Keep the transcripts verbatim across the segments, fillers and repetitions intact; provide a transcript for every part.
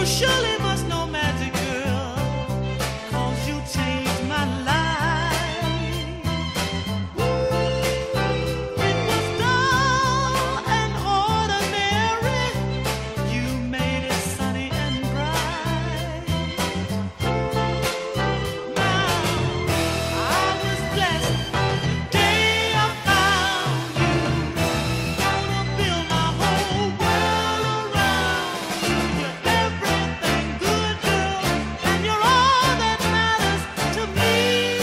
surely must know magic, girl, 'cause you changed my life. It was dull and ordinary. You made it sunny and bright. Now, I was blessed the day I found you. Gonna build my whole world around you. You're everything good, girl, and you're all that matters to me.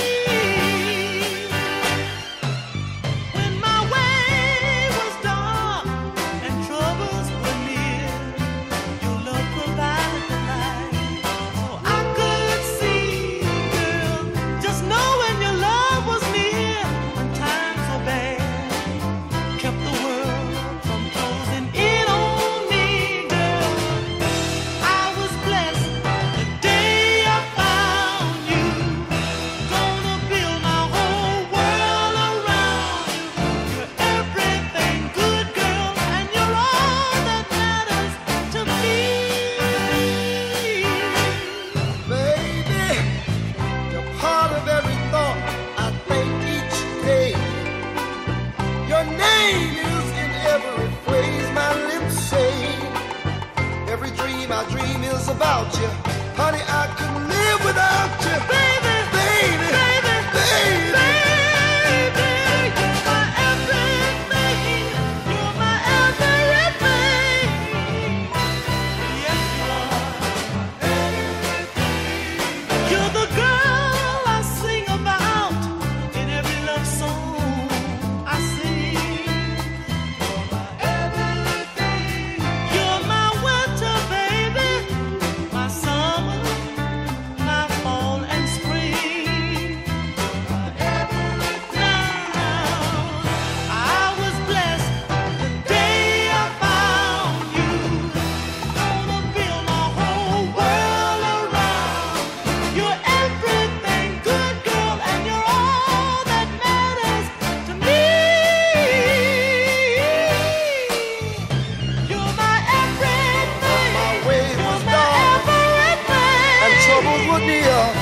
When my way was dark and troubles were near, your love provided the light, so I could see, girl. Just knowing your love was near when times were bad kept the world from closing in on me, girl. I was blessed the day I found you. Gonna build my whole world around you. You're everything good, girl, and you're all that matters to me. Baby, you're part of every thought I think each day. Your name is in every phrase my lips say. Every dream I dream is about you. Honey, I couldn't live without you. Baby, Baby, baby, baby. baby, you're my everything. You're my everything. Yes, you are. You're the girl I sing about in every love song I sing. You're my everything. You're my winter, baby, my summer, my fall and spring. Now, I was blessed the day I found you. Gonna build my whole world around. You're everything good, girl, and you're all that matters to me. You're my everything. My way You're was my dark everything. and troubles were near.